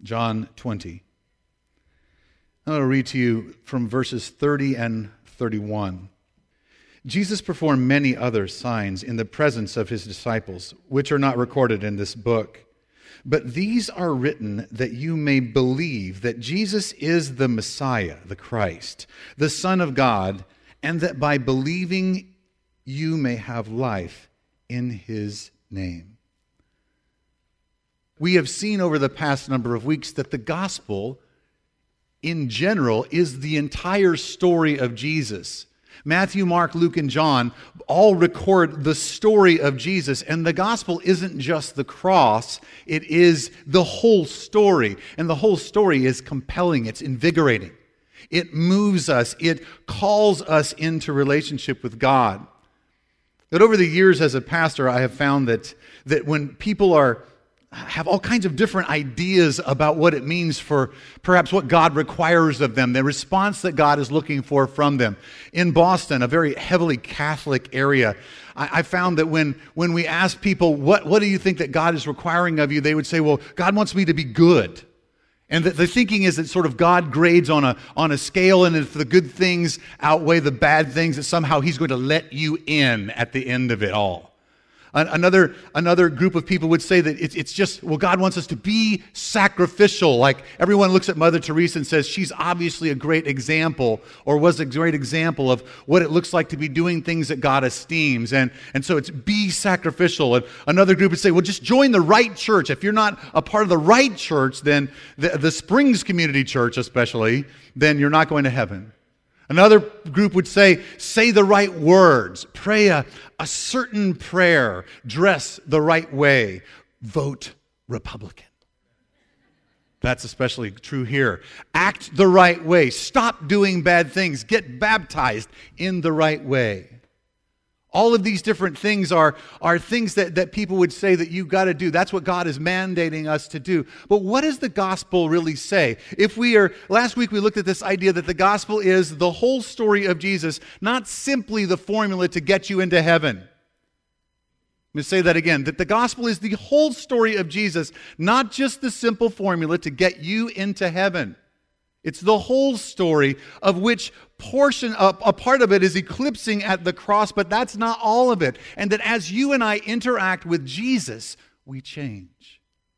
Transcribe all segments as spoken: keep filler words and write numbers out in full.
John twenty. I'm going to read to you from verses thirty and thirty-one. Jesus performed many other signs in the presence of his disciples, which are not recorded in this book. But these are written that you may believe that Jesus is the Messiah, the Christ, the Son of God, and that by believing you may have life in his name. We have seen over the past number of weeks that the gospel, in general, is the entire story of Jesus. Matthew, Mark, Luke, and John all record the story of Jesus, and the gospel isn't just the cross, it is the whole story. And the whole story is compelling, it's invigorating. It moves us, it calls us into relationship with God. But over the years as a pastor, I have found that, that when people are have all kinds of different ideas about what it means for perhaps what God requires of them, the response that God is looking for from them. In Boston, a very heavily Catholic area, I, I found that when, when we ask people, what, what do you think that God is requiring of you? They would say, well, God wants me to be good. And the, the thinking is that sort of God grades on a, on a scale, and if the good things outweigh the bad things, that somehow he's going to let you in at the end of it all. Another, another group of people would say that it's, it's just, well, God wants us to be sacrificial. Like everyone looks at Mother Teresa and says she's obviously a great example, or was a great example of what it looks like to be doing things that God esteems. And, and so it's be sacrificial. And another group would say, well, just join the right church. If you're not a part of the right church, then the, the Springs Community Church especially, then you're not going to heaven. Another group would say, say the right words, pray a, a certain prayer, dress the right way, vote Republican. That's especially true here. Act the right way, stop doing bad things, get baptized in the right way. All of these different things are, are things that, that people would say that you've got to do. That's what God is mandating us to do. But what does the gospel really say? If we are, last week we looked at this idea that the gospel is the whole story of Jesus, not simply the formula to get you into heaven. Let me say that again, that the gospel is the whole story of Jesus, not just the simple formula to get you into heaven. It's the whole story, of which portion, a, a part of it is eclipsing at the cross, but that's not all of it. And that as you and I interact with Jesus, we change.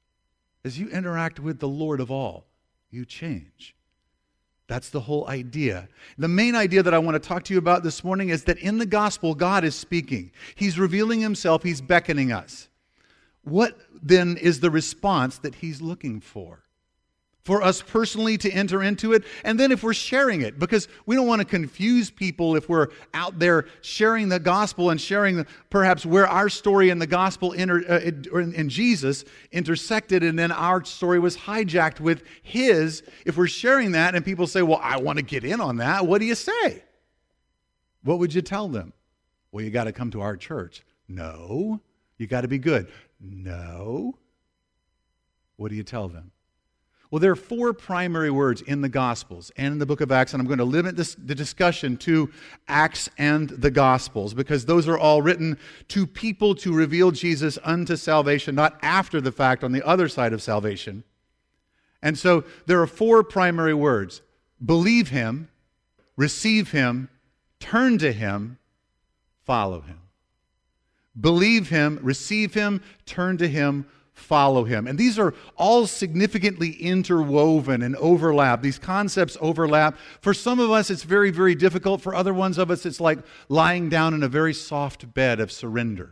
As you interact with the Lord of all, you change. That's the whole idea. The main idea that I want to talk to you about this morning is that in the gospel, God is speaking. He's revealing himself. He's beckoning us. What then is the response that he's looking for? For us personally to enter into it, and then if we're sharing it, because we don't want to confuse people if we're out there sharing the gospel and sharing the, perhaps where our story and the gospel inter, uh, in, in Jesus intersected, and then our story was hijacked with his. If we're sharing that and people say, well, I want to get in on that, what do you say? What would you tell them? Well, you got to come to our church. No. You got to be good. No. What do you tell them? Well, there are four primary words in the Gospels and in the book of Acts, and I'm going to limit this, the discussion to Acts and the Gospels, because those are all written to people to reveal Jesus unto salvation, not after the fact on the other side of salvation. And so there are four primary words: believe him, receive him, turn to him, follow him. Believe him, receive him, turn to him, follow him. And these are all significantly interwoven and overlap. These concepts overlap. For some of us, it's very, very difficult. For other ones of us, it's like lying down in a very soft bed of surrender.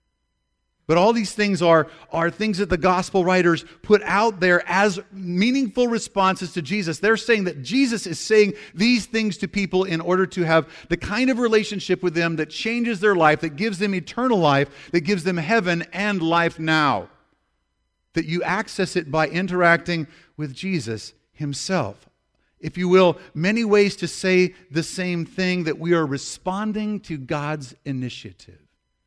But all these things are, are things that the gospel writers put out there as meaningful responses to Jesus. They're saying that Jesus is saying these things to people in order to have the kind of relationship with them that changes their life, that gives them eternal life, that gives them heaven and life now. That you access it by interacting with Jesus himself. If you will, many ways to say the same thing, that we are responding to God's initiative.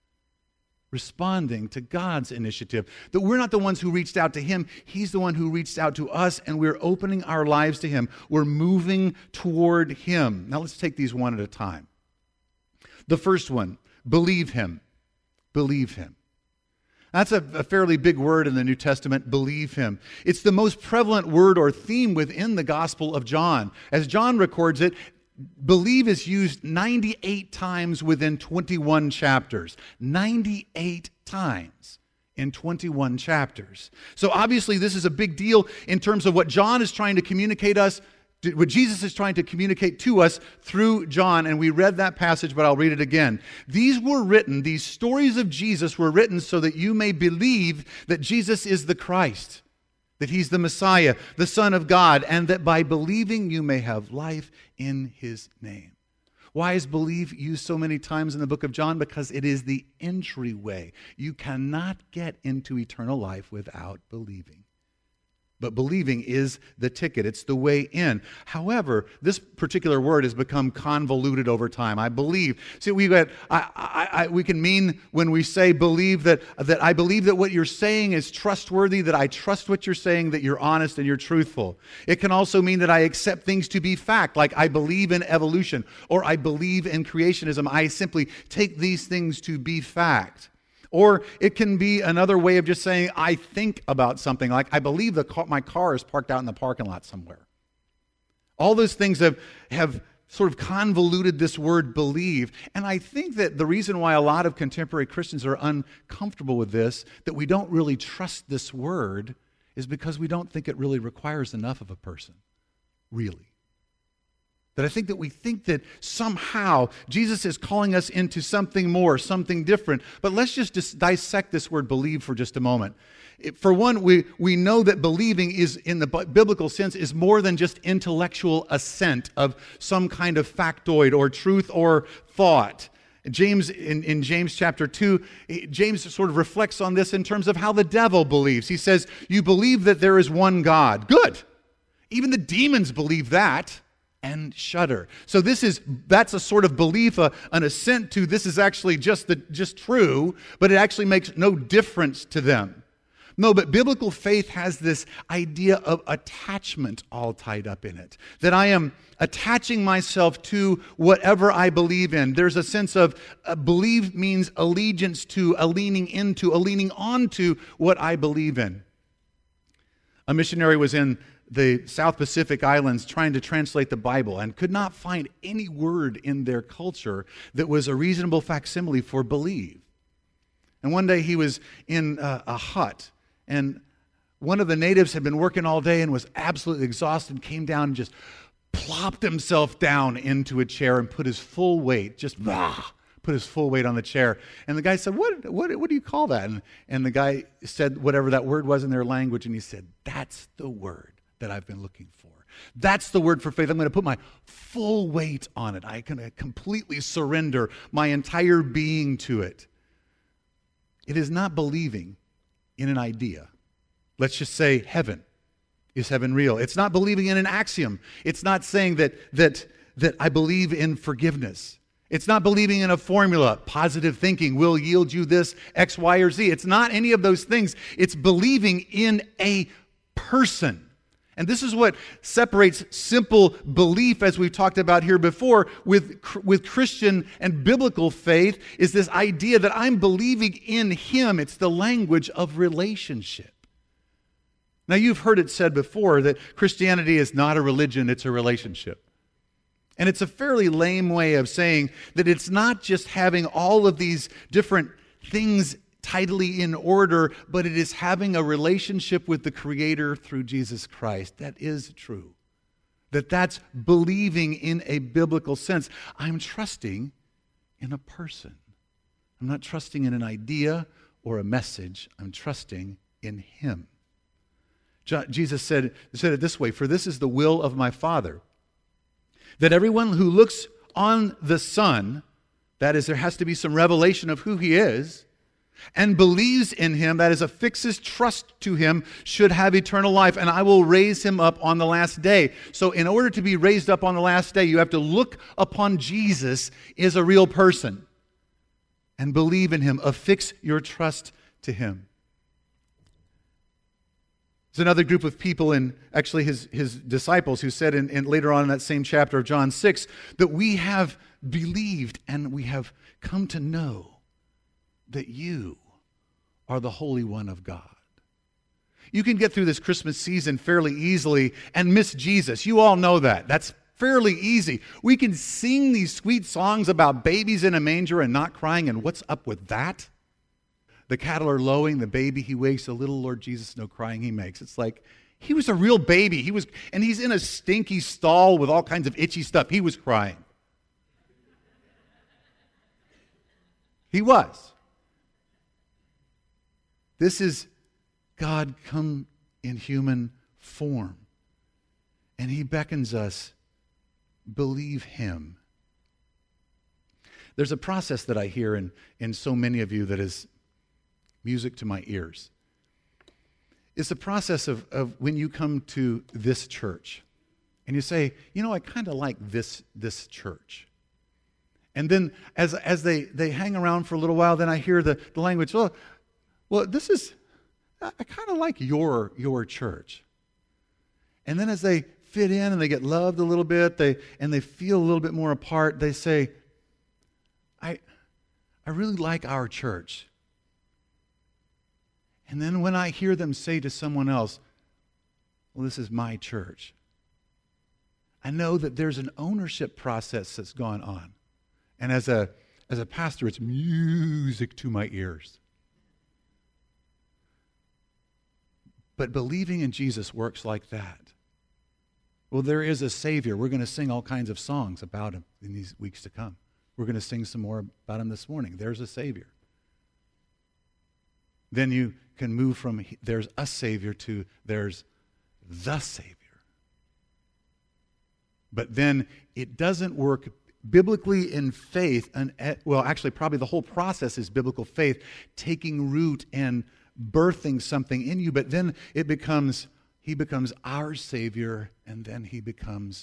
Responding to God's initiative. That we're not the ones who reached out to him. He's the one who reached out to us, and we're opening our lives to him. We're moving toward him. Now let's take these one at a time. The first one, believe him. Believe him. That's a, a fairly big word in the New Testament, believe him. It's the most prevalent word or theme within the Gospel of John. As John records it, believe is used ninety-eight times within twenty-one chapters. ninety-eight times in twenty-one chapters. So obviously this is a big deal in terms of what John is trying to communicate us, what Jesus is trying to communicate to us through John, and we read that passage, but I'll read it again. These were written, these stories of Jesus were written so that you may believe that Jesus is the Christ, that he's the Messiah, the Son of God, and that by believing you may have life in his name. Why is believe used so many times in the book of John? Because it is the entryway. You cannot get into eternal life without believing. But believing is the ticket. It's the way in. However, this particular word has become convoluted over time. I believe. See, we got. I, I, I, we can mean when we say believe that that I believe that what you're saying is trustworthy. That I trust what you're saying. That you're honest and you're truthful. It can also mean that I accept things to be fact. Like I believe in evolution or I believe in creationism. I simply take these things to be fact. Or it can be another way of just saying, I think about something, like I believe the car, my car is parked out in the parking lot somewhere. All those things have, have sort of convoluted this word believe. And I think that the reason why a lot of contemporary Christians are uncomfortable with this, that we don't really trust this word, is because we don't think it really requires enough of a person, really. That I think that we think that somehow Jesus is calling us into something more, something different. But let's just dis- dissect this word believe for just a moment. It, for one, we, we know that believing is, in the b- biblical sense, is more than just intellectual assent of some kind of factoid or truth or thought. James, in, in James chapter two, James sort of reflects on this in terms of how the devil believes. He says, you believe that there is one God. Good. Even the demons believe that and shudder. So this is, that's a sort of belief, a, an assent to this is actually just the, just true, but it actually makes no difference to them. No, but biblical faith has this idea of attachment all tied up in it. That I am attaching myself to whatever I believe in. There's a sense of uh, believe means allegiance to, a leaning into, a leaning onto what I believe in. A missionary was in the South Pacific Islands trying to translate the Bible and could not find any word in their culture that was a reasonable facsimile for believe. And one day he was in a, a hut, and one of the natives had been working all day and was absolutely exhausted and came down and just plopped himself down into a chair and put his full weight, just ah, put his full weight on the chair. And the guy said, what, what, what do you call that? And, and the guy said whatever that word was in their language, and he said, that's the word that I've been looking for. That's the word for faith. I'm going to put my full weight on it. I can completely surrender my entire being to it. It is not believing in an idea. Let's just say heaven. Is heaven real? It's not believing in an axiom. It's not saying that, that, that I believe in forgiveness. It's not believing in a formula. Positive thinking will yield you this X, Y, or Z. It's not any of those things. It's believing in a person. And this is what separates simple belief, as we've talked about here before, with, with Christian and biblical faith, is this idea that I'm believing in Him. It's the language of relationship. Now, you've heard it said before that Christianity is not a religion, it's a relationship. And it's a fairly lame way of saying that it's not just having all of these different things tidily in order, but it is having a relationship with the Creator through Jesus Christ. That is true. That that's believing in a biblical sense. I'm trusting in a person. I'm not trusting in an idea or a message. I'm trusting in Him. Jesus said, said it this way, for this is the will of my Father, that everyone who looks on the Son, that is, there has to be some revelation of who He is, and believes in Him, that is, affixes trust to Him, should have eternal life, and I will raise him up on the last day. So in order to be raised up on the last day, you have to look upon Jesus as a real person and believe in Him. Affix your trust to Him. There's another group of people, in actually his, his disciples, who said in, in later on in that same chapter of John six, that we have believed and we have come to know that you are the Holy One of God. You can get through this Christmas season fairly easily and miss Jesus. You all know that. That's fairly easy. We can sing these sweet songs about babies in a manger and not crying, and what's up with that? The cattle are lowing, the baby he wakes, the little Lord Jesus, no crying he makes. It's like, he was a real baby. He was, and he's in a stinky stall with all kinds of itchy stuff. He was crying. He was. This is God come in human form. And he beckons us, believe him. There's a process that I hear in, in so many of you that is music to my ears. It's the process of, of when you come to this church and you say, you know, I kind of like this, this church. And then as, as they, they hang around for a little while, then I hear the, the language, well, well, this is, I kind of like your, your church. And then as they fit in and they get loved a little bit, they and they feel a little bit more apart, they say, I, I really like our church. And then when I hear them say to someone else, well, this is my church, I know that there's an ownership process that's gone on. And as a, as a pastor, it's music to my ears. But believing in Jesus works like that. Well, there is a Savior. We're going to sing all kinds of songs about him in these weeks to come. We're going to sing some more about him this morning. There's a Savior. Then you can move from there's a Savior to there's the Savior. But then it doesn't work biblically in faith. And well, actually, probably the whole process is biblical faith, taking root and birthing something in you. But then it becomes, he becomes our Savior, and then he becomes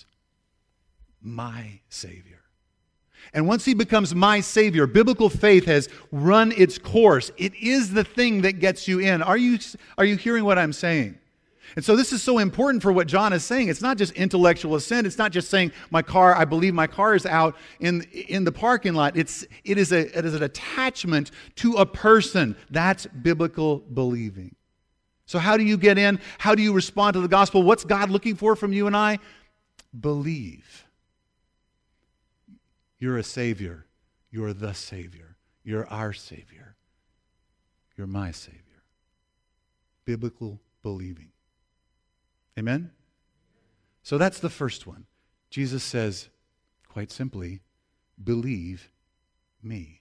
my Savior. And once he becomes my Savior, biblical faith has run its course. It is the thing that gets you in. Are you, are you hearing what I'm saying? And so this is so important for what John is saying. It's not just intellectual assent. It's not just saying my car, I believe my car is out in, in the parking lot. It's, it, is a, it is an attachment to a person. That's biblical believing. So how do you get in? How do you respond to the gospel? What's God looking for from you and I? Believe. You're a Savior. You're the Savior. You're our Savior. You're my Savior. Biblical believing. Amen? So that's the first one. Jesus says, quite simply, believe me.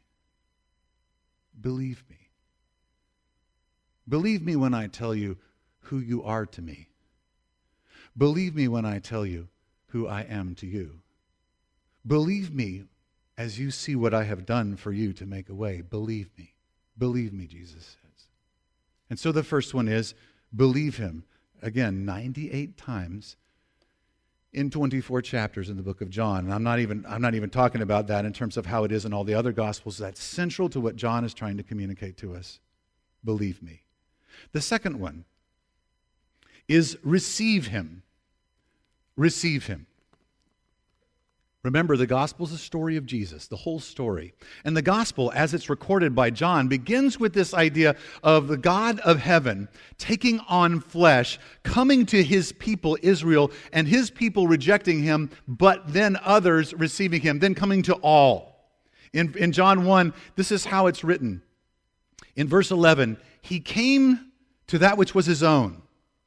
Believe me. Believe me when I tell you who you are to me. Believe me when I tell you who I am to you. Believe me as you see what I have done for you to make a way. Believe me. Believe me, Jesus says. And so the first one is believe him. Again, ninety-eight times in twenty-four chapters in the book of John. And I'm not even I'm not even talking about that in terms of how it is in all the other gospels. That's central to what John is trying to communicate to us. Believe me. The second one is receive him. Receive him. Remember, the gospel is the story of Jesus, the whole story. And the gospel, as it's recorded by John, begins with this idea of the God of heaven taking on flesh, coming to his people, Israel, and his people rejecting him, but then others receiving him, then coming to all. In, in John one, this is how it's written. In verse eleven, he came to that which was his own,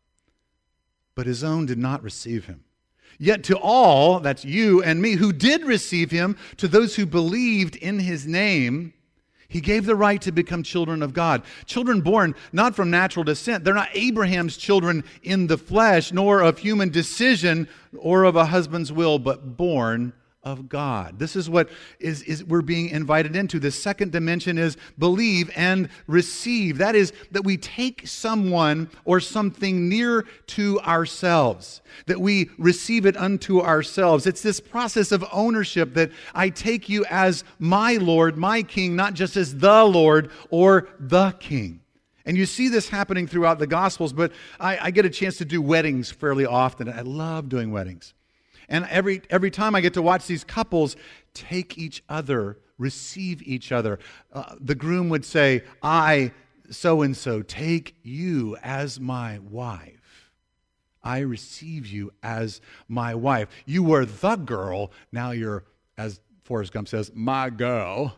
but his own did not receive him. Yet to all, that's you and me, who did receive him, to those who believed in his name, he gave the right to become children of God. Children born not from natural descent. They're not Abraham's children in the flesh, nor of human decision or of a husband's will, but born of God. This is what is, is we're being invited into. The second dimension is believe and receive. That is that we take someone or something near to ourselves, that we receive it unto ourselves. It's this process of ownership that I take you as my Lord, my King, not just as the Lord or the King. And you see this happening throughout the Gospels, but I, I get a chance to do weddings fairly often. I love doing weddings. And every every time I get to watch these couples take each other, receive each other. Uh, the groom would say, I so-and-so take you as my wife. I receive you as my wife. You were the girl, now you're, as Forrest Gump says, my girl.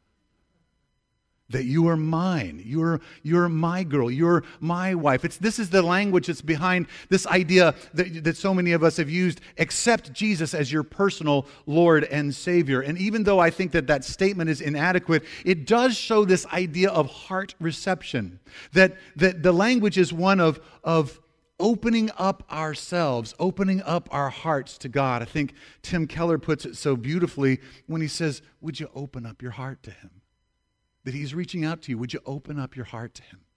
That you are mine. You're, you're my girl. You're my wife. It's, this is the language that's behind this idea that, that so many of us have used. Accept Jesus as your personal Lord and Savior. And even though I think that that statement is inadequate, it does show this idea of heart reception. That, that the language is one of, of opening up ourselves, opening up our hearts to God. I think Tim Keller puts it so beautifully when he says, would you open up your heart to Him? That He's reaching out to you. Would you open up your heart to Him?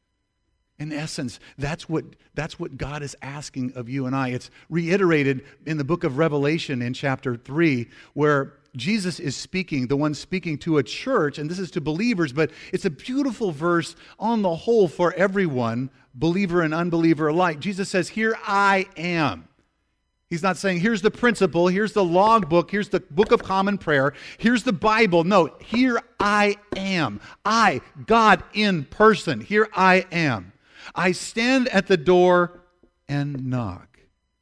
In essence, that's what, that's what God is asking of you and I. It's reiterated in the book of Revelation in chapter three, where Jesus is speaking, the one speaking to a church, and this is to believers, but it's a beautiful verse on the whole for everyone, believer and unbeliever alike. Jesus says, here I am. He's not saying, here's the principle, here's the logbook, here's the Book of Common Prayer, here's the Bible. No, here I am. I, God in person, here I am. I stand at the door and knock.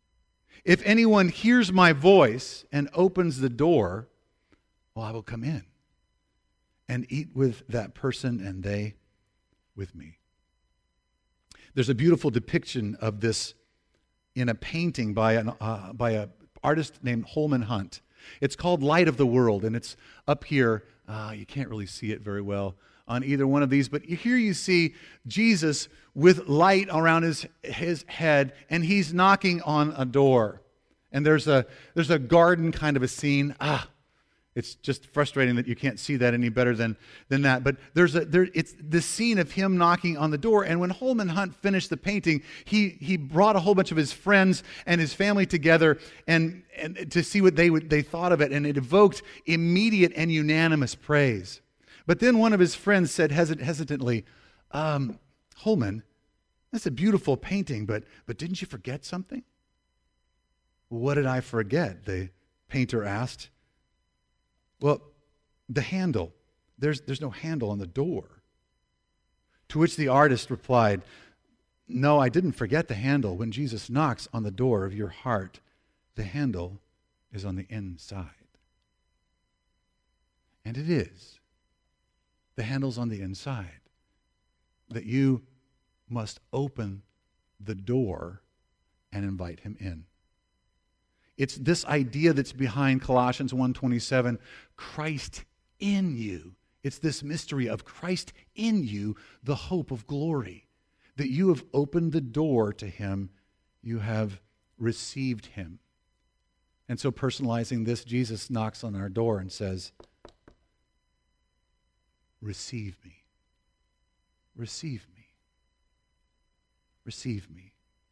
If anyone hears my voice and opens the door, well, I will come in and eat with that person and they with me. There's a beautiful depiction of this in a painting by an uh, by an artist named Holman Hunt. It's called Light of the World, and it's up here. Uh, you can't really see it very well on either one of these, but here you see Jesus with light around his his head, and he's knocking on a door. And there's a there's a garden kind of a scene. Ah, it's just frustrating that you can't see that any better than, than that. But there's a there it's the scene of him knocking on the door. And when Holman Hunt finished the painting, he he brought a whole bunch of his friends and his family together and, and to see what they would they thought of it. And it evoked immediate and unanimous praise. But then one of his friends said hesit- hesitantly, um, Holman, that's a beautiful painting, but but didn't you forget something? What did I forget? The painter asked. Well, the handle. There's, there's no handle on the door. To which the artist replied, no, I didn't forget the handle. When Jesus knocks on the door of your heart, the handle is on the inside. And it is. The handle's on the inside. That you must open the door and invite Him in. It's this idea that's behind Colossians one twenty-seven, Christ in you. It's this mystery of Christ in you, the hope of glory. That you have opened the door to Him, you have received Him. And so personalizing this, Jesus knocks on our door and says, receive me. Receive me. Receive me.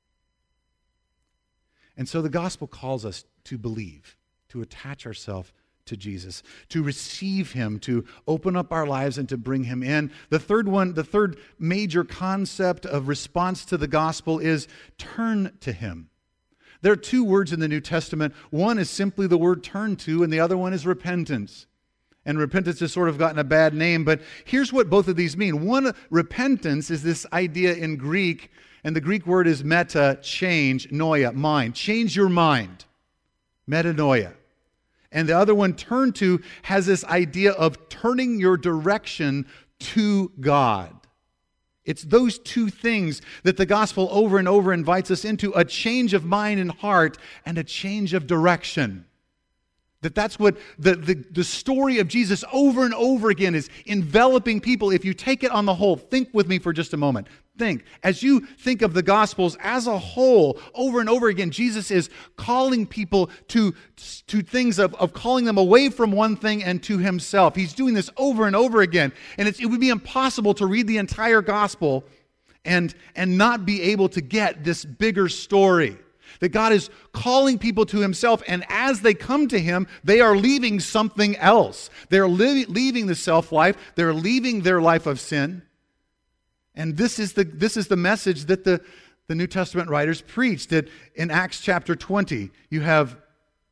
And so the gospel calls us to believe, to attach ourselves to Jesus, to receive Him, to open up our lives and to bring Him in. The third one, the third major concept of response to the gospel is turn to Him. There are two words in the New Testament. One is simply the word turn to, and the other one is repentance. And repentance has sort of gotten a bad name, but here's what both of these mean. One, repentance is this idea in Greek, and the Greek word is meta, change, noia, mind. Change your mind. Metanoia. And the other one, turn to, has this idea of turning your direction to God. It's those two things that the gospel over and over invites us into, a change of mind and heart and a change of direction. That that's what the, the, the story of Jesus over and over again is enveloping people. If you take it on the whole, think with me for just a moment. Think. As you think of the Gospels as a whole, over and over again, Jesus is calling people to, to things of, of calling them away from one thing and to Himself. He's doing this over and over again. And it's, it would be impossible to read the entire Gospel and, and not be able to get this bigger story. That God is calling people to Himself, and as they come to Him, they are leaving something else. They're li- leaving the self-life. They're leaving their life of sin. And this is the this is the message that the, the New Testament writers preach, that in Acts chapter twenty, you have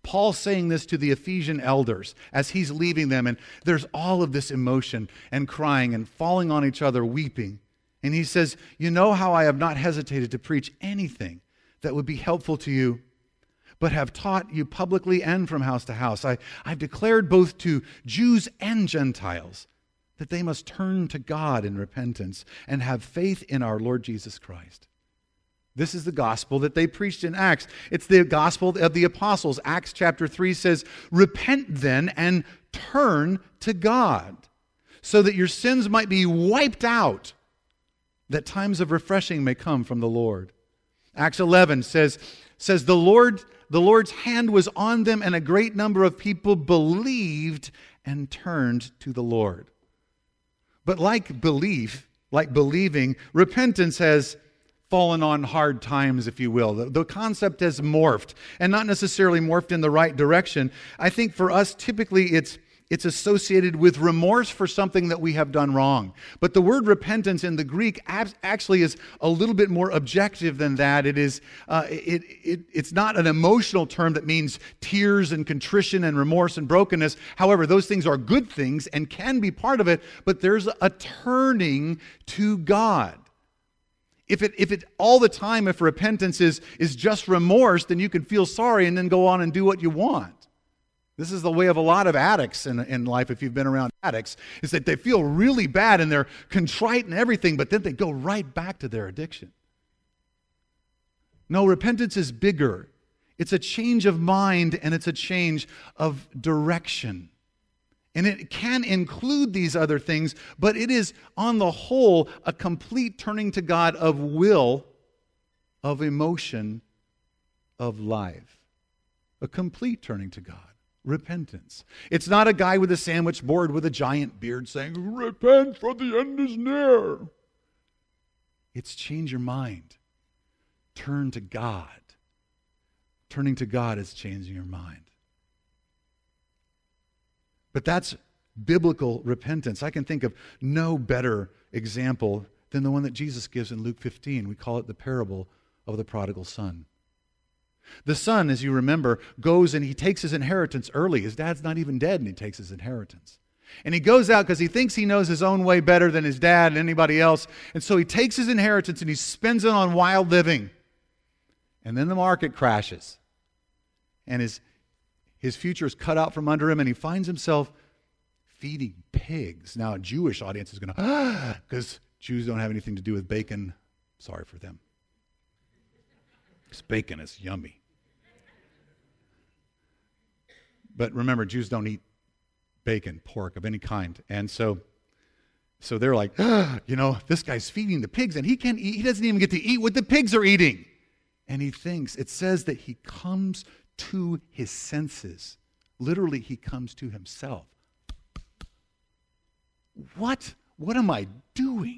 Paul's saying this to the Ephesian elders as he's leaving them, and there's all of this emotion and crying and falling on each other, weeping. And he says, you know how I have not hesitated to preach anything that would be helpful to you, but have taught you publicly and from house to house. I, I've declared both to Jews and Gentiles that they must turn to God in repentance and have faith in our Lord Jesus Christ. This is the gospel that they preached in Acts. It's the gospel of the apostles. Acts chapter three says, repent then and turn to God, so that your sins might be wiped out, that times of refreshing may come from the Lord. Acts eleven says, says the Lord, the Lord's hand was on them, and a great number of people believed and turned to the Lord. But like belief, like believing, repentance has fallen on hard times, if you will. The, the concept has morphed, and not necessarily morphed in the right direction. I think for us, typically it's it's associated with remorse for something that we have done wrong. But the word repentance in the Greek actually is a little bit more objective than that. It is uh, it, it it's not an emotional term that means tears and contrition and remorse and brokenness. However, those things are good things and can be part of it, but there's a turning to God. If it, if it all the time, if repentance is, is just remorse, then you can feel sorry and then go on and do what you want. This is the way of a lot of addicts in, in life, if you've been around addicts, is that they feel really bad and they're contrite and everything, but then they go right back to their addiction. No, repentance is bigger. It's a change of mind and it's a change of direction. And it can include these other things, but it is, on the whole, a complete turning to God of will, of emotion, of life. A complete turning to God. Repentance. It's not a guy with a sandwich board with a giant beard saying, repent for the end is near. It's change your mind. Turn to God. Turning to God is changing your mind. But that's biblical repentance. I can think of no better example than the one that Jesus gives in Luke fifteen. We call it the parable of the prodigal son. The son, as you remember, goes and he takes his inheritance early. His dad's not even dead and he takes his inheritance. And he goes out because he thinks he knows his own way better than his dad and anybody else. And so he takes his inheritance and he spends it on wild living. And then the market crashes. And his His future is cut out from under him, and he finds himself feeding pigs. Now, a Jewish audience is going to, ah, because Jews don't have anything to do with bacon. Sorry for them. Because bacon is yummy. But remember, Jews don't eat bacon, pork of any kind. And so, so they're like, ah, you know, this guy's feeding the pigs, and he can't eat, he doesn't even get to eat what the pigs are eating. And he thinks, it says that he comes to his senses. Literally, he comes to himself. What? What am I doing?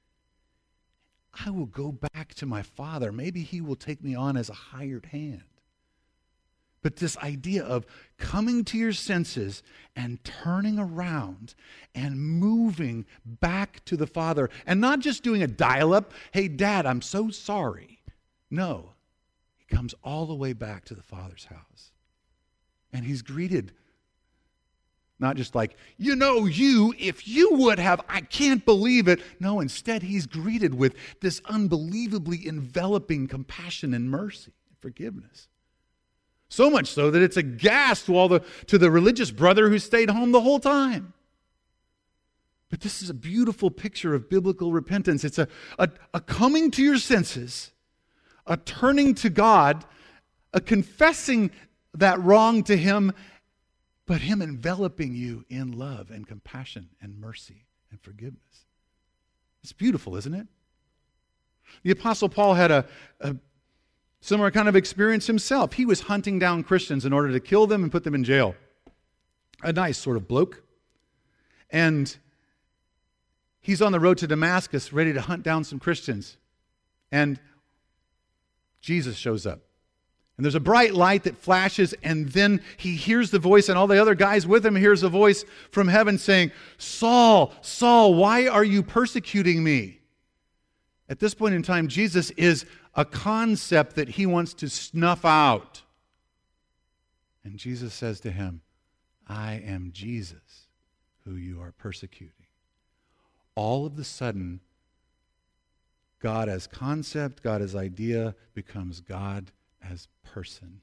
I will go back to my father. Maybe he will take me on as a hired hand. But this idea of coming to your senses and turning around and moving back to the Father, and not just doing a dial-up, hey, Dad, I'm so sorry. No. Comes all the way back to the Father's house. And he's greeted, not just like, you know, you, if you would have, I can't believe it. No, instead he's greeted with this unbelievably enveloping compassion and mercy and forgiveness. So much so that it's a gas to all the to the religious brother who stayed home the whole time. But this is a beautiful picture of biblical repentance. It's a, a, a coming to your senses, a turning to God, a confessing that wrong to Him, but Him enveloping you in love and compassion and mercy and forgiveness. It's beautiful, isn't it? The Apostle Paul had a, a similar kind of experience himself. He was hunting down Christians in order to kill them and put them in jail. A nice sort of bloke. And he's on the road to Damascus ready to hunt down some Christians. And Jesus shows up. And there's a bright light that flashes, and then he hears the voice, and all the other guys with him hears a voice from heaven saying, Saul, Saul, why are you persecuting me? At this point in time, Jesus is a concept that he wants to snuff out. And Jesus says to him, I am Jesus who you are persecuting. All of a sudden, God as concept, God as idea, becomes God as person.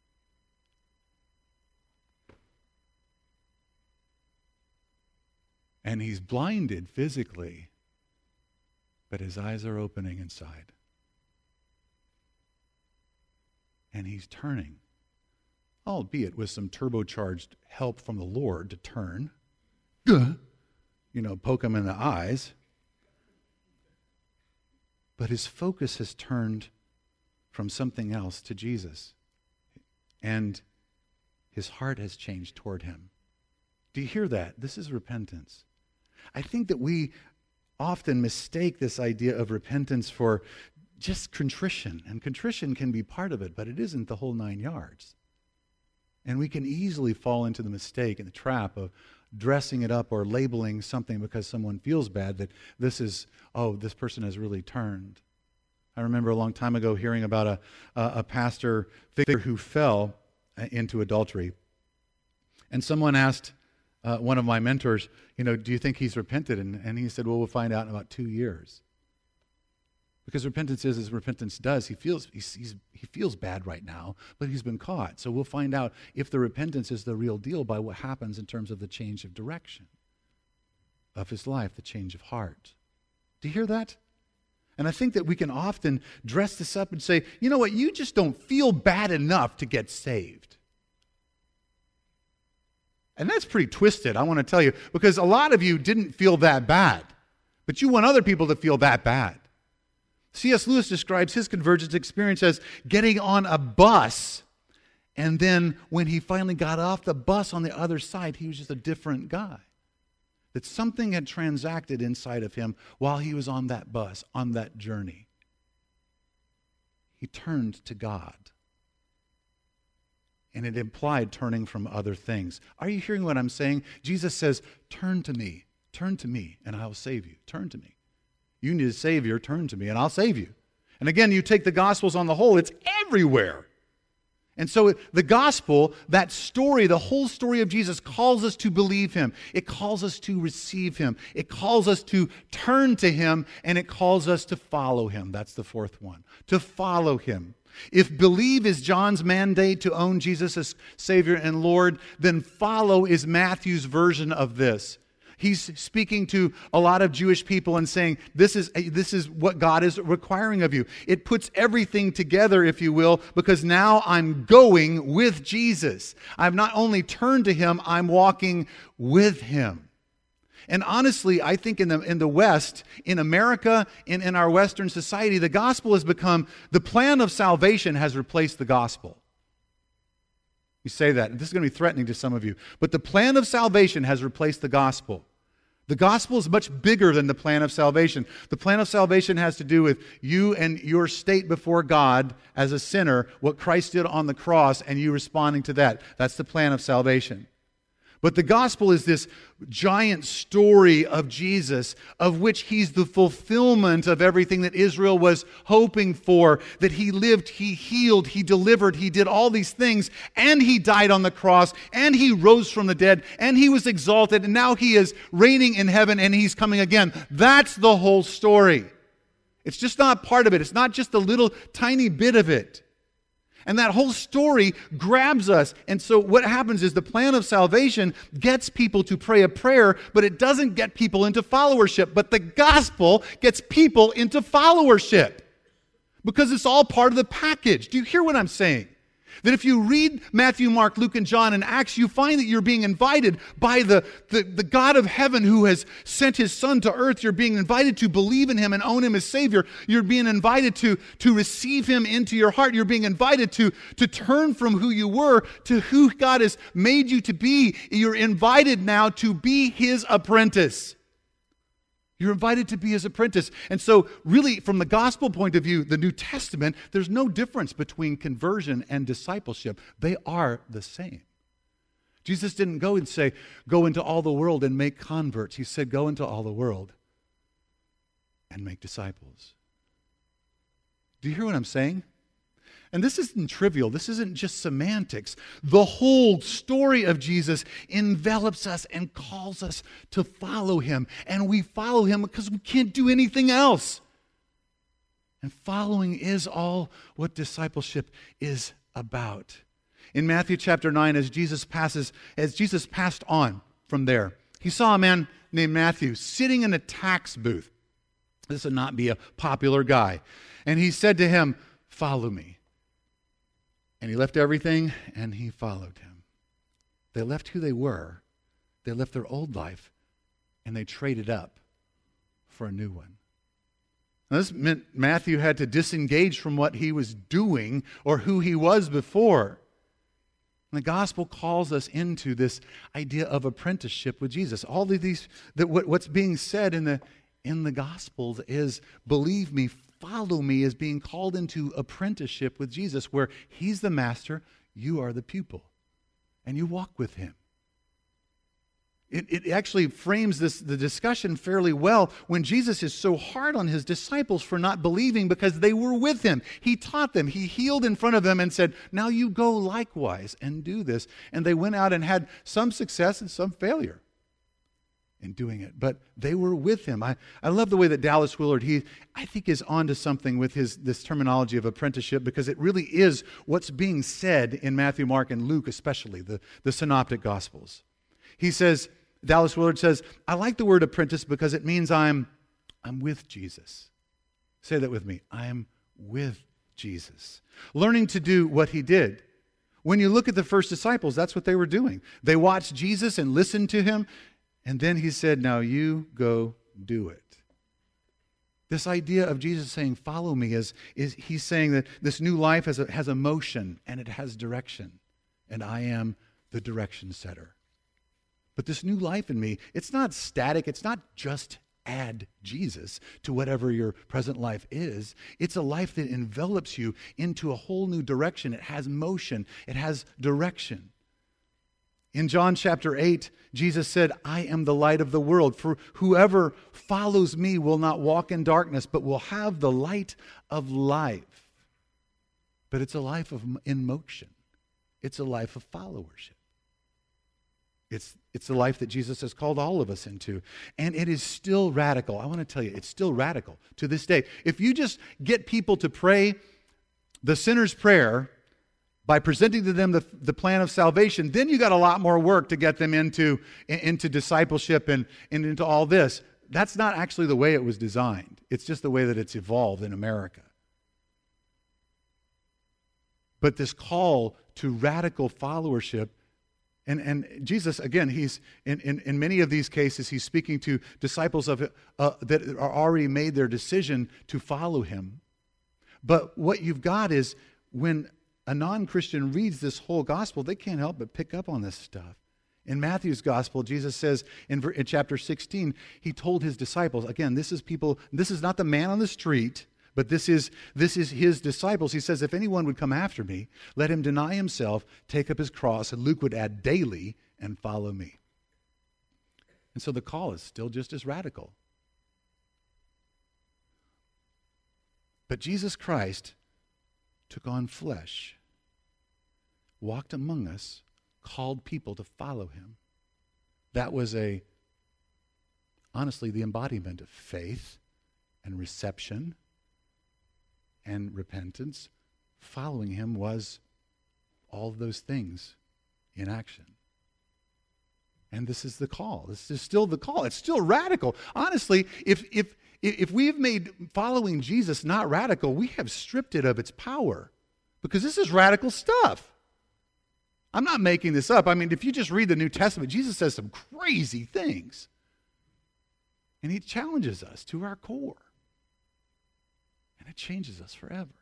And he's blinded physically, but his eyes are opening inside. And he's turning, albeit with some turbocharged help from the Lord to turn. You know, poke him in the eyes. But his focus has turned from something else to Jesus. And his heart has changed toward him. Do you hear that? This is repentance. I think that we often mistake this idea of repentance for just contrition. And contrition can be part of it, but it isn't the whole nine yards. And we can easily fall into the mistake and the trap of dressing it up or labeling something because someone feels bad that this is, oh, this person has really turned. I remember a long time ago hearing about a, a, a pastor figure who fell into adultery. And someone asked uh, one of my mentors, you know, do you think he's repented? And, and he said, well, we'll find out in about two years. Because repentance is as repentance does. He feels he's, he's, he feels bad right now, but he's been caught. So we'll find out if the repentance is the real deal by what happens in terms of the change of direction of his life, the change of heart. Do you hear that? And I think that we can often dress this up and say, you know what, you just don't feel bad enough to get saved. And that's pretty twisted, I want to tell you, because a lot of you didn't feel that bad, but you want other people to feel that bad. C S Lewis describes his convergence experience as getting on a bus, and then when he finally got off the bus on the other side, he was just a different guy. That something had transacted inside of him while he was on that bus, on that journey. He turned to God. And it implied turning from other things. Are you hearing what I'm saying? Jesus says, turn to me, turn to me, and I will save you. Turn to me. You need a Savior, turn to me, and I'll save you. And again, you take the Gospels on the whole, it's everywhere. And so the Gospel, that story, the whole story of Jesus calls us to believe Him. It calls us to receive Him. It calls us to turn to Him, and it calls us to follow Him. That's the fourth one, to follow Him. If believe is John's mandate to own Jesus as Savior and Lord, then follow is Matthew's version of this. He's speaking to a lot of Jewish people and saying, this is, this is what God is requiring of you. It puts everything together, if you will, because now I'm going with Jesus. I've not only turned to Him, I'm walking with Him. And honestly, I think in the, in the West, in America, in, in our Western society, the gospel has become, the plan of salvation has replaced the gospel. You say that, and this is going to be threatening to some of you. But the plan of salvation has replaced the gospel. The gospel is much bigger than the plan of salvation. The plan of salvation has to do with you and your state before God as a sinner, what Christ did on the cross, and you responding to that. That's the plan of salvation. But the gospel is this giant story of Jesus, of which He's the fulfillment of everything that Israel was hoping for, that He lived, He healed, He delivered, He did all these things, and He died on the cross, and He rose from the dead, and He was exalted, and now He is reigning in heaven, and He's coming again. That's the whole story. It's just not part of it. It's not just a little tiny bit of it. And that whole story grabs us. And so what happens is the plan of salvation gets people to pray a prayer, but it doesn't get people into followership. But the gospel gets people into followership because it's all part of the package. Do you hear what I'm saying? That if you read Matthew, Mark, Luke, and John, and Acts, you find that you're being invited by the, the, the God of heaven who has sent His Son to earth. You're being invited to believe in Him and own Him as Savior. You're being invited to, to receive Him into your heart. You're being invited to, to turn from who you were to who God has made you to be. You're invited now to be His apprentice. You're invited to be His apprentice. And so really, from the gospel point of view, the New Testament, there's no difference between conversion and discipleship. They are the same. Jesus didn't go and say, go into all the world and make converts. He said, go into all the world and make disciples. Do you hear what I'm saying? And this isn't trivial. This isn't just semantics. The whole story of Jesus envelops us and calls us to follow him. And we follow him because we can't do anything else. And following is all what discipleship is about. In Matthew chapter nine, as Jesus passes, as Jesus passed on from there, he saw a man named Matthew sitting in a tax booth. This would not be a popular guy. And he said to him, "Follow me." And he left everything and he followed him. They left who they were. They left their old life and they traded up for a new one. Now, this meant Matthew had to disengage from what he was doing or who he was before. And the gospel calls us into this idea of apprenticeship with Jesus. All of these, that what, what's being said in the in the gospels is, believe me, follow me, is being called into apprenticeship with Jesus, where he's the master, you are the pupil, and you walk with him. It, it actually frames this the discussion fairly well when Jesus is so hard on his disciples for not believing because they were with him. He taught them. He healed in front of them and said, now you go likewise and do this. And they went out and had some success and some failure in doing it. But they were with him. I, I love the way that Dallas Willard, he I think is onto something with his this terminology of apprenticeship, because it really is what's being said in Matthew, Mark, and Luke, especially the, the synoptic gospels. He says, Dallas Willard says, I like the word apprentice because it means I'm, I'm with Jesus. Say that with me. I'm with Jesus. Learning to do what he did. When you look at the first disciples, that's what they were doing. They watched Jesus and listened to him, and then he said, now you go do it. This idea of Jesus saying, follow me, is, is he's saying that this new life has a, has a motion and it has direction. And I am the direction setter. But this new life in me, it's not static. It's not just add Jesus to whatever your present life is. It's a life that envelops you into a whole new direction. It has motion. It has direction. In John chapter eight, Jesus said, I am the light of the world. For whoever follows me will not walk in darkness, but will have the light of life. But it's a life of in motion. It's a life of followership. It's, it's the life that Jesus has called all of us into. And it is still radical. I want to tell you, it's still radical to this day. If you just get people to pray the sinner's prayer by presenting to them the, the plan of salvation, then you got a lot more work to get them into, into discipleship and, and into all this. That's not actually the way it was designed. It's just the way that it's evolved in America. But this call to radical followership, And, and Jesus, again, he's in, in, in many of these cases, he's speaking to disciples of uh, that are already made their decision to follow him. But what you've got is when a non-Christian reads this whole gospel, they can't help but pick up on this stuff. In Matthew's gospel, Jesus says in, in chapter sixteen, he told his disciples, again, this is people, this is not the man on the street, but this is this is his disciples. He says, if anyone would come after me, let him deny himself, take up his cross, and Luke would add daily, and follow me. And so the call is still just as radical. But Jesus Christ took on flesh, walked among us, called people to follow him. That was a, honestly, the embodiment of faith and reception and repentance. Following him was all of those things in action. And this is the call. This is still the call. It's still radical. Honestly, if if if we've made following Jesus not radical, we have stripped it of its power, because this is radical stuff. I'm not making this up. I mean, if you just read the New Testament, Jesus says some crazy things. And he challenges us to our core. And it changes us forever.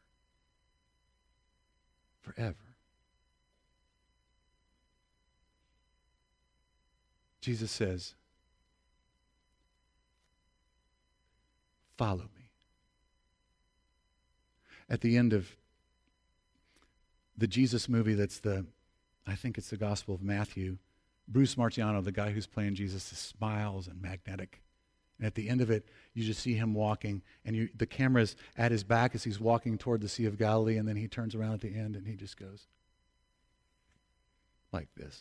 Forever. Jesus says, follow me. At the end of the Jesus movie, that's the, I think it's the Gospel of Matthew, Bruce Marciano, the guy who's playing Jesus, smiles and magnetic. And at the end of it, you just see him walking, and you, the camera's at his back as he's walking toward the Sea of Galilee, and then he turns around at the end and he just goes like this.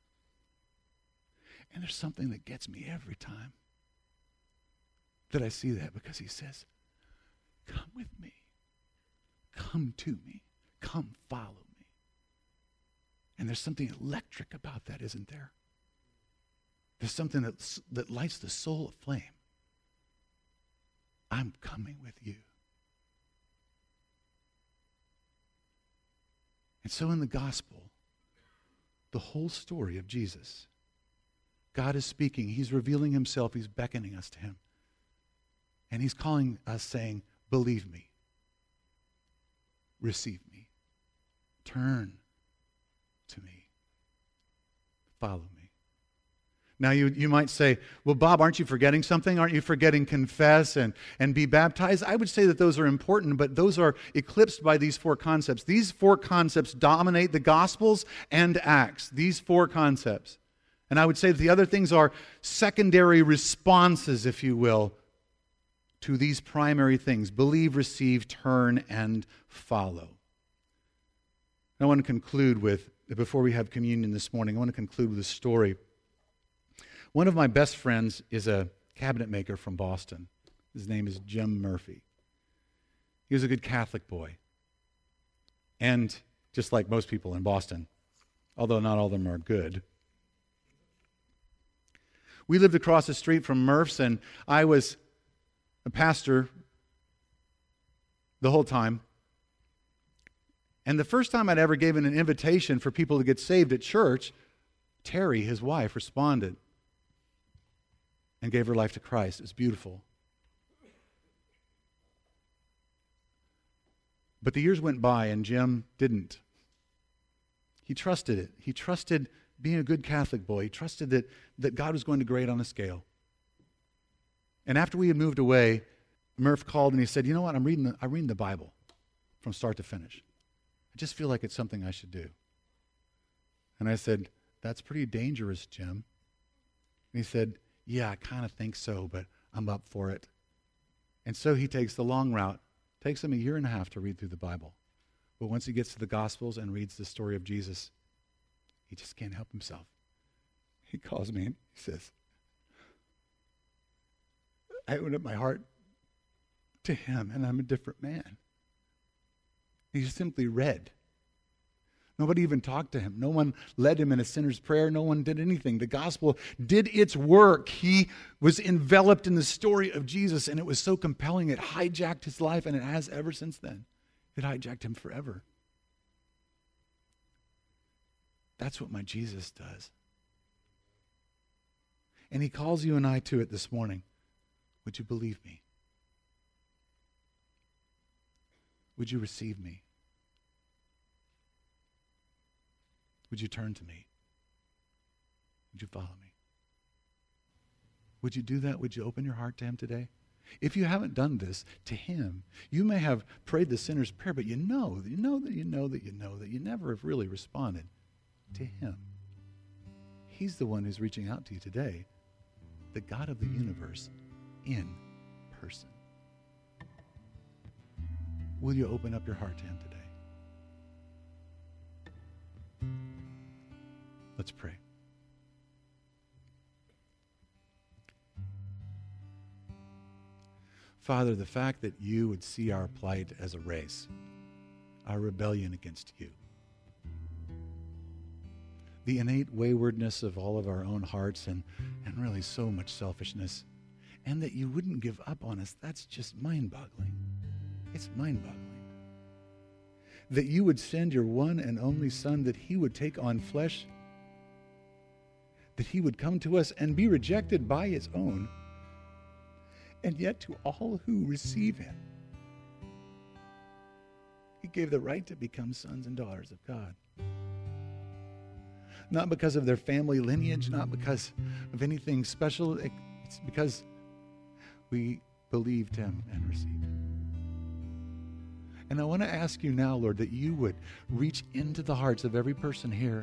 And there's something that gets me every time that I see that, because he says, come with me. Come to me. Come follow me. And there's something electric about that, isn't there? There's something that, that lights the soul aflame. I'm coming with you. And so in the gospel, the whole story of Jesus, God is speaking. He's revealing himself. He's beckoning us to him. And he's calling us, saying, believe me. Receive me. Turn to me. Follow me. Now you, you might say, well, Bob, aren't you forgetting something? Aren't you forgetting confess and, and be baptized? I would say that those are important, but those are eclipsed by these four concepts. These four concepts dominate the Gospels and Acts. These four concepts. And I would say that the other things are secondary responses, if you will, to these primary things: believe, receive, turn, and follow. I want to conclude with, before we have communion this morning, I want to conclude with a story. One of my best friends is a cabinet maker from Boston. His name is Jim Murphy. He was a good Catholic boy. And just like most people in Boston, although not all of them are good. We lived across the street from Murph's, and I was a pastor the whole time. And the first time I'd ever given an invitation for people to get saved at church, Terry, his wife, responded and gave her life to Christ. It was beautiful. But the years went by and Jim didn't. He trusted it. He trusted being a good Catholic boy. He trusted that, that God was going to grade on a scale. And after we had moved away, Murph called and he said, you know what, I'm reading the, I'm reading the Bible from start to finish. I just feel like it's something I should do. And I said, that's pretty dangerous, Jim. And he said, yeah, I kind of think so, but I'm up for it. And so he takes the long route. It takes him a year and a half to read through the Bible. But once he gets to the Gospels and reads the story of Jesus, he just can't help himself. He calls me and he says, I opened up my heart to him, and I'm a different man. He simply read. Nobody even talked to him. No one led him in a sinner's prayer. No one did anything. The gospel did its work. He was enveloped in the story of Jesus, and it was so compelling. It hijacked his life, and it has ever since then. It hijacked him forever. That's what my Jesus does. And he calls you and I to it this morning. Would you believe me? Would you receive me? Would you turn to me? Would you follow me? Would you do that? Would you open your heart to him today? If you haven't done this to him, you may have prayed the sinner's prayer, but you know, you know that you know that you know that you never have really responded to him. He's the one who's reaching out to you today, the God of the universe in person. Will you open up your heart to him today? Let's pray. Father, the fact that you would see our plight as a race, our rebellion against you, the innate waywardness of all of our own hearts and, and really so much selfishness, and that you wouldn't give up on us, that's just mind-boggling. It's mind-boggling. That you would send your one and only Son, that he would take on flesh, that he would come to us and be rejected by his own, and yet to all who receive him, he gave the right to become sons and daughters of God. Not because of their family lineage, not because of anything special. It's because we believed him and received him. And I want to ask you now, Lord, that you would reach into the hearts of every person here.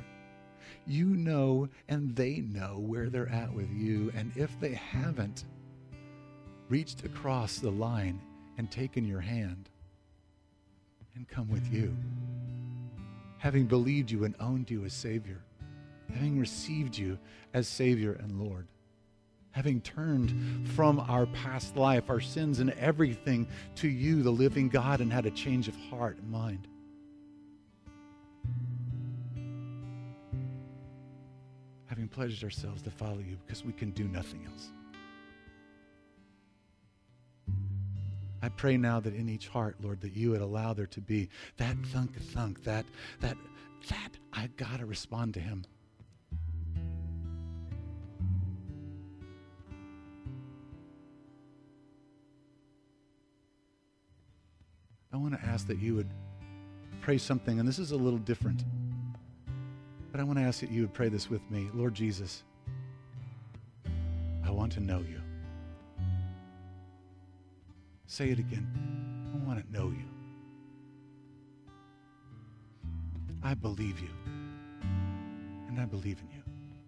You know and they know where they're at with you. And if they haven't, reached across the line and taken your hand and come with you, having believed you and owned you as Savior, having received you as Savior and Lord, having turned from our past life, our sins and everything to you, the living God, and had a change of heart and mind. Having pledged ourselves to follow you because we can do nothing else. I pray now that in each heart, Lord, that you would allow there to be that thunk thunk, that that that I gotta respond to him. I want to ask that you would pray something, and this is a little different, but I want to ask that you would pray this with me. Lord Jesus, I want to know you. Say it again. I want to know you. I believe you, and I believe in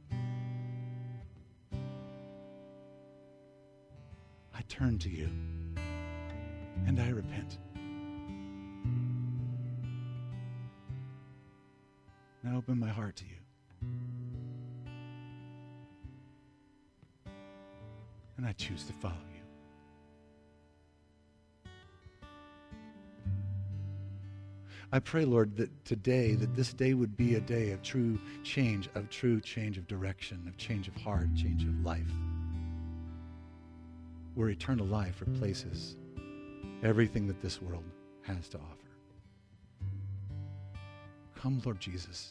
you. I turn to you, and I repent. And I open my heart to you. And I choose to follow you. I pray, Lord, that today, that this day would be a day of true change, of true change of direction, of change of heart, change of life, where eternal life replaces everything that this world has to offer. Come, Lord Jesus.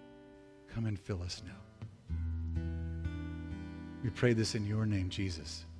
Come and fill us now. We pray this in your name, Jesus.